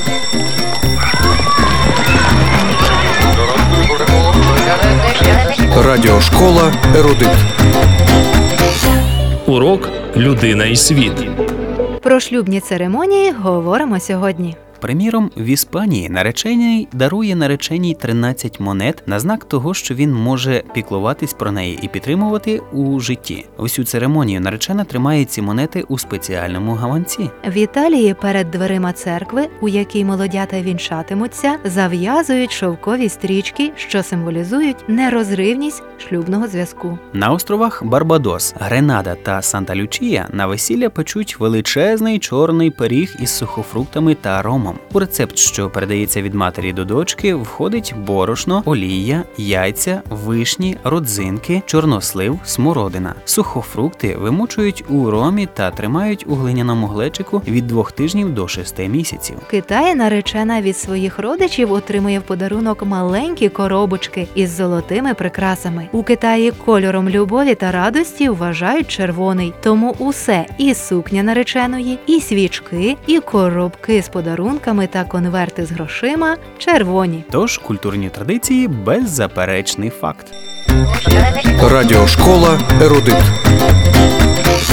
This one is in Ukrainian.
Радіошкола «Ерудит». Урок «Людина і світ». Про шлюбні церемонії говоримо сьогодні. Приміром, в Іспанії наречений дарує нареченій 13 монет на знак того, що він може піклуватись про неї і підтримувати у житті. Усю церемонію наречена тримає ці монети у спеціальному гаманці. В Італії перед дверима церкви, у якій молодята вінчатимуться, зав'язують шовкові стрічки, що символізують нерозривність шлюбного зв'язку. На островах Барбадос, Гренада та Санта-Лючія на весілля печуть величезний чорний пиріг із сухофруктами та ромом. У рецепт, що передається від матері до дочки, входить борошно, олія, яйця, вишні, родзинки, чорнослив, смородина. Сухофрукти вимочують у ромі та тримають у глиняному глечику від 2 тижнів до 6 місяців. В Китаї наречена від своїх родичів отримує в подарунок маленькі коробочки із золотими прикрасами. У Китаї кольором любові та радості вважають червоний, тому усе – і сукня нареченої, і свічки, і коробки з подарунками та конверти з грошима – червоні. Тож культурні традиції – беззаперечний факт. Радіошкола «Ерудит».